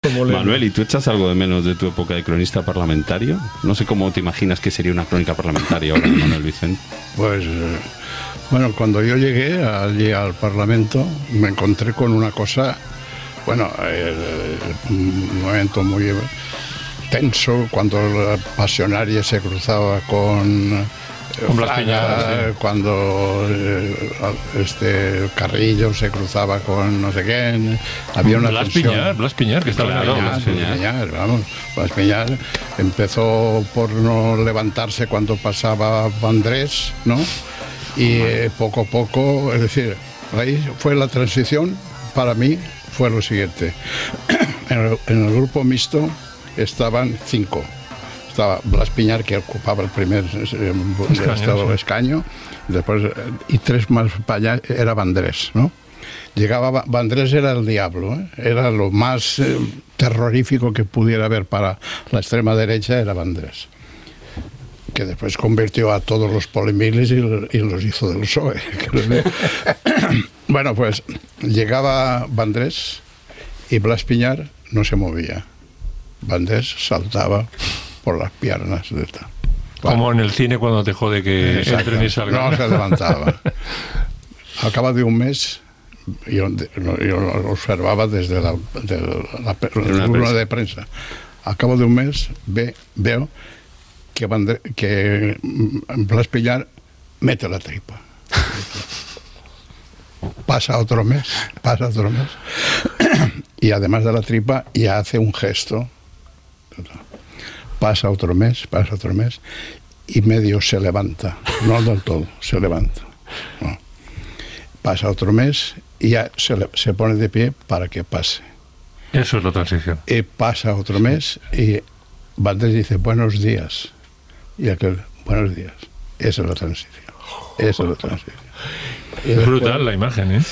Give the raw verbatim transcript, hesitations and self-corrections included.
Manuel, ¿y tú echas algo de menos de tu época de cronista parlamentario? No sé cómo te imaginas que sería una crónica parlamentaria ahora, Manuel Vicente. Pues, eh, bueno, cuando yo llegué allí al Parlamento me encontré con una cosa, bueno, eh, un momento muy tenso cuando la Pasionaria se cruzaba con... Con Blas Piñar, sí. Cuando eh, este Carrillo se cruzaba con no sé quién, había una Blas tensión. Piñar, Blas Piñar, que estaba Claro, en Blas Piñar, Piñar, vamos, Blas Piñar empezó por no levantarse cuando pasaba Vandrés, ¿no? Y eh, poco a poco, es decir, ahí fue la transición. Para mí fue lo siguiente: en el, en el grupo mixto estaban cinco. Estaba Blas Piñar, que ocupaba el primer eh, escaño, sí. escaño y, después, y tres más para allá era Vandrés, ¿no? Llegaba, Vandrés era el diablo, ¿eh? Era lo más eh, terrorífico que pudiera haber para la extrema derecha, era Vandrés, que después convirtió a todos los polimiles y, y los hizo del P S O E. Bueno, pues llegaba Vandrés y Blas Piñar no se movía. Vandrés saltaba por las piernas de esta. Bueno, como en el cine cuando te jode que entren y salgan. No se levantaba. Al cabo de un mes, yo, yo lo observaba desde la, de la, la tribuna de prensa. Al cabo de un mes ve, veo que, Vandrés, que Blas Piñar mete la tripa. Pasa otro mes, pasa otro mes. Y además de la tripa, ya hace un gesto. Pasa otro mes, pasa otro mes, y medio se levanta, no del todo, se levanta. No. Pasa otro mes y ya se, le, se pone de pie para que pase. Eso es la transición. Y pasa otro mes y Vandrés dice buenos días. Y aquel, buenos días. Esa es la transición. Esa es la transición. Es brutal la imagen, ¿eh?